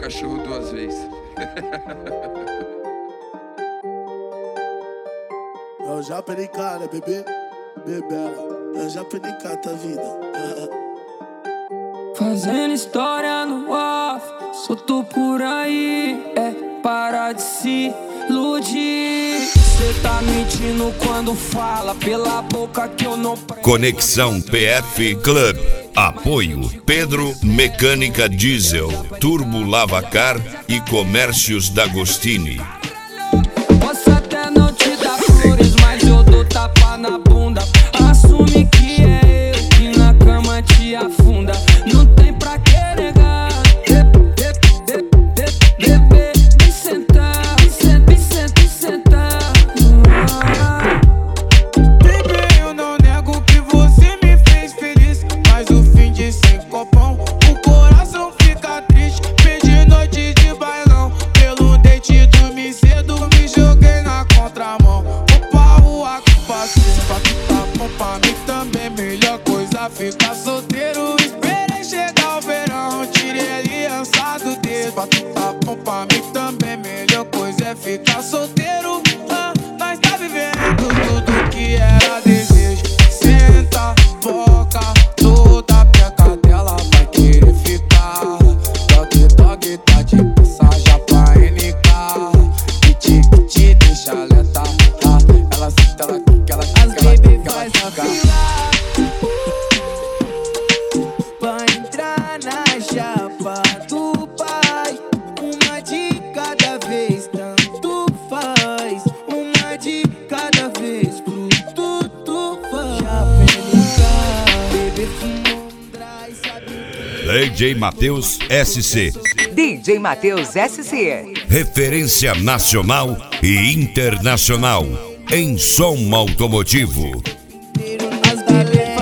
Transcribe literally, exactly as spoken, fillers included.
cachorro duas vezes. Eu já perdi cara, bebê, bebela. Eu já perdi cara, tua vida. Fazendo história no off, solto por aí, é para de se iludir. Cê tá mentindo quando fala pela boca que eu não prendo. Conexão P F Club. Apoio Pedro Mecânica Diesel, Turbo Lavacar e Comércios D'Agostini. Posso até não te dar flores, mas eu dou tapa na bunda. Assume que é eu que na cama te afunda. Não tem pra que negar. Bebê, me sentar, me sentar, me sentar, me sentar. Bebê, eu não nego que você me fez feliz, mas o fim de sem copão, o coração fica triste. Perdi noite de bailão, pelo date dormi cedo, me joguei na contramão. O pau a que passei, pra que tá bom pra mim também. Melhor coisa ficar solteiro, esperei chegar o verão, tirei aliança do dedo. Pra que tá bom pra mim também, melhor coisa é ficar solteiro. Ah, nós tá vivendo tudo que era desejo. Senta, foca, toda peca dela vai querer ficar. Dog, dog, tá de passagem pra N K. Que te, que te deixa alerta. Ah, ela senta, ela quica, ela quica, ela quica, ela quica. Pra entrar na chapa do pai, uma de cada vez, tanto faz. Uma de cada vez, pro tudo faz. Já bebê fumou um dry, sabe? D J Matheus S C. D J Matheus S C. Referência nacional e internacional em som automotivo. As galera